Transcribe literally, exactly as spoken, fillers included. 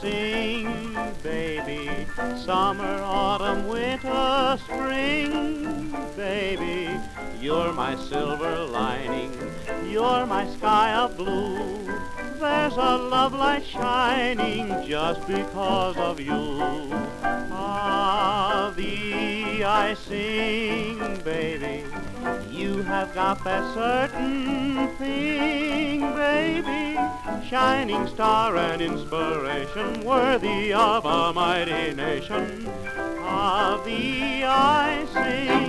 sing, baby. Summer, autumn, winter, spring, baby. You're my silver lining, you're my sky of blue. There's a love light shining just because of you. Ah, thee I sing, baby. You have got that certain thing, baby. Shining star and inspiration, worthy of a mighty nation. Of thee I sing.